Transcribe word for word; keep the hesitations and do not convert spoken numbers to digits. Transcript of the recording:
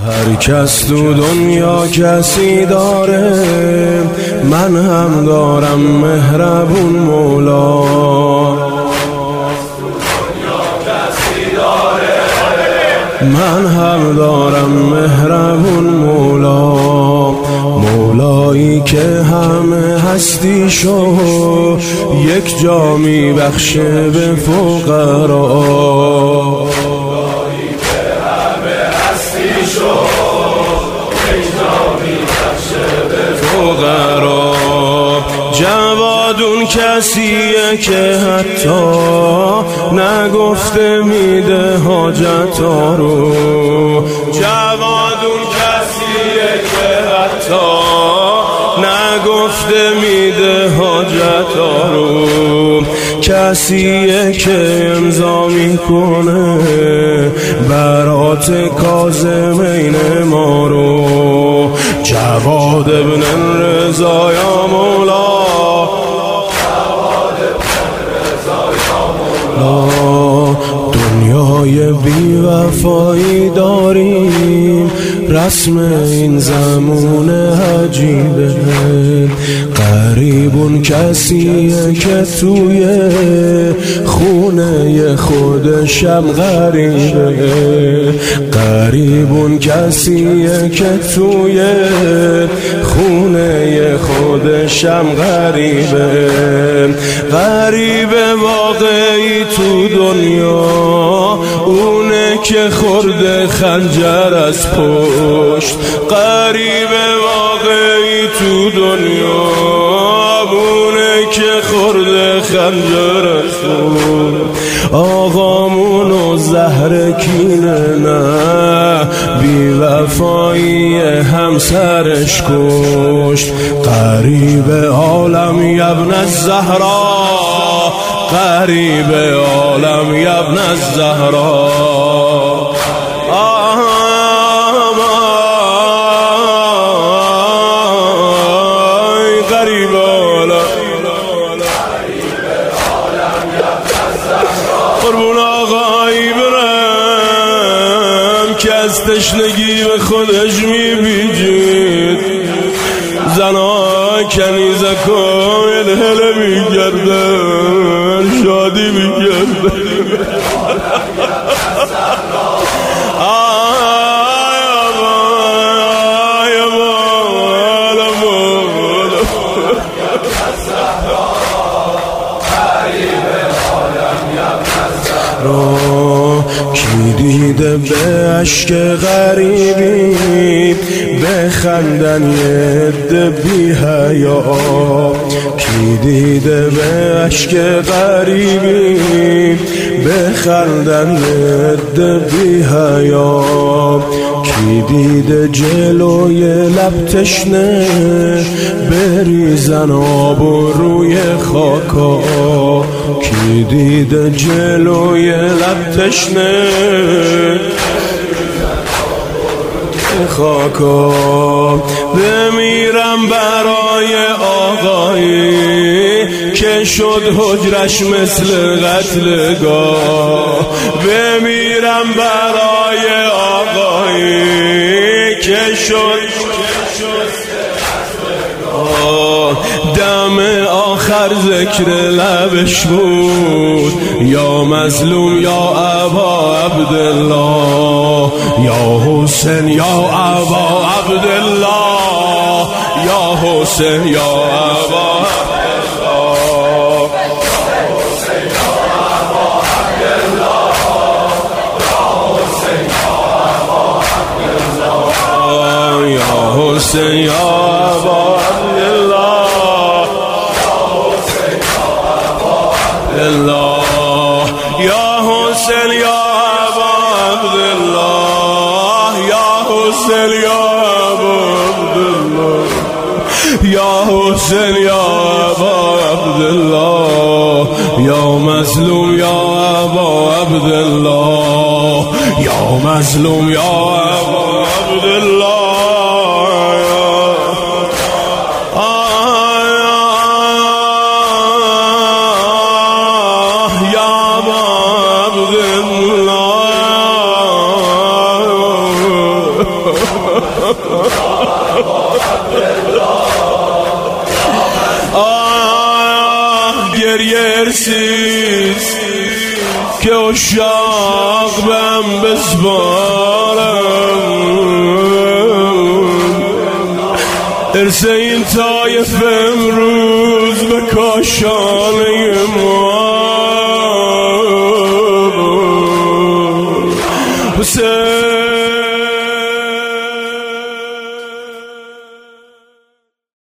هر کس تو دنیا کسی داره، من هم دارم مهربون مولا. من هم دارم مهربون مولا، مولایی که همه هستیشو یک جا میبخشه به فقرا. جوادون کسیه که حتی نگفته میده حاجتا رو. جوادون کسیه که حتی نگفته میده حاجتا رو. کسیه که امضا میکنه برات کاظمین ما رو. جواد ابن رضا یا مولا، دنیای بی وفایی داریم، رسم این زمان عجیبه. غریبون کسیه که توی خونه خودشم غریبه. غریبون کسیه که توی خونه خودشم غریبه. غریب واقعی تو دنیا اونه که خورده خنجر از پشت. غریب واقعی تو دنیا اونه که خورده خنجر از پشت. آقامونو زهر کینه نه، بی وفایی همسرش کشت. غریب عالم یبن الزهرا، غریب عالم یبن الزهرا. غریب عالم قربون آقایی برم که از تشنگی به خودش میبیجید. زنها کنیزک و الهله میگردن، شادی میگردن. کی دیده به عشق غریبی بخندن یه عده بی حیا. کی دیده به عشق غریبی بخندن یه عده بی حیا. کی دیده جلوی لب تشنه بریزن آب روی خاکا. کی دیده جلوی لب تشنه خاکا. بمیرم برای آقایی که شد حجرش مثل قتلگاه. بمیرم برای آقایی که شد دم آخر ذکر لبش بود، یا مظلوم یا ابا عبدالله. یا حسین یا ابا عبدالله، یا حسین یا ابا حسین یا ابا عبدالله. یا حسین یا ابا عبدالله، یا حسین یا ابا عبدالله. یا حسین یا ابا عبدالله، یا مظلوم یا ابا عبدالله. یا مظلوم یا ابا عبدالله. آه گریه ارسیز که اشاق بهم بسپارم، ارس این طایف امروز به کاشانه ما. حسین